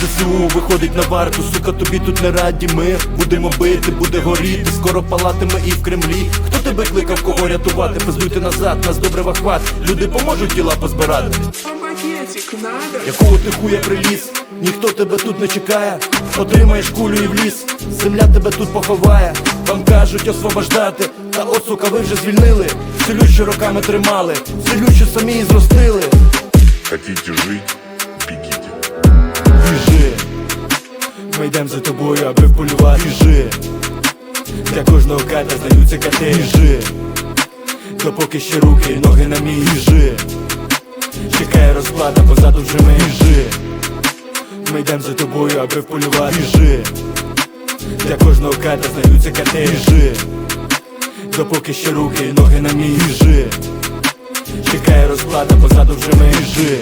ЗСУ виходить на варту, сука, тобі тут не раді. Ми будемо бити, буде горіти, скоро палатиме і в Кремлі. Хто тебе кликав, кого рятувати? Пиздуйте назад, нас добре вахват. Люди поможуть тіла позбирати. Якого ти хуя приліз? Ніхто тебе тут не чекає. Отримаєш кулю і в ліс, земля тебе тут поховає. Вам кажуть освобождати, та от, сука, ви вже звільнили. Селющі роками тримали, селющі самі і зростили. Хотите жить? Бегите. Біжи, ми йдем за тобою, аби вполювати. Біжи, для кожного ката знайдуться кати. Біжи, допоки ще руки і ноги на мій. Біжи, чекає розплата, позаду вже ми. Біжи, ми йдем за тобою, аби вполювати. Біжи, для кожного ката знайдуться кати. Біжи, допоки ще руки і ноги на мій. Біжи, чекає розплата, позаду вже ми. Біжи,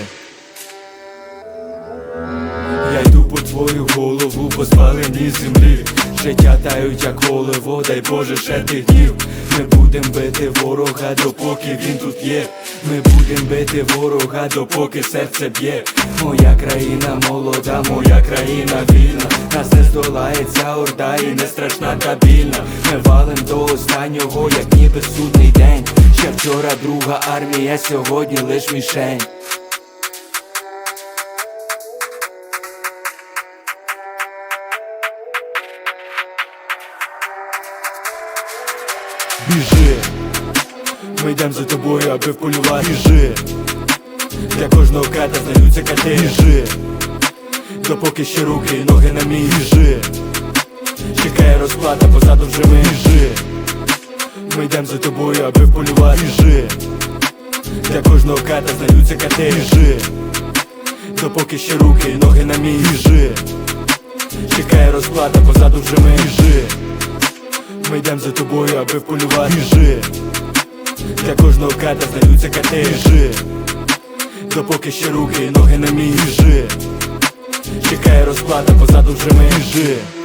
я йду по твою голову, по спаленій землі. Життя тають, як голово, дай Боже ще тих днів. Ми будем бити ворога, допоки він тут є. Ми будем бити ворога, допоки серце б'є. Моя країна молода, моя країна вільна. Нас не здолає ця орда і не страшна та більна. Ми валим до останнього, як ніби судний день. Ще вчора друга армія, сьогодні лиш мішень. Біжи, ми йдем за тобою, аби вполювати. Біжи, для кожного ката знайдуться кати. Біжи, допоки ще руки і ноги на мій. Біжи, чекає розплата, позаду вже ми. Біжи, ми йдем за тобою, аби вполювати. Біжи, для кожного ката знайдуться кати. Біжи, допоки ще руки і ноги на мій. Біжи, чекає розплата, позаду вже ми. Біжи, ми йдем за тобою, аби вполювати. Біжи, для кожного ката знайдуться кати. Біжи, допоки ще руки і ноги на мій. Біжи, чекає розплата, позаду вже ми. Біжи.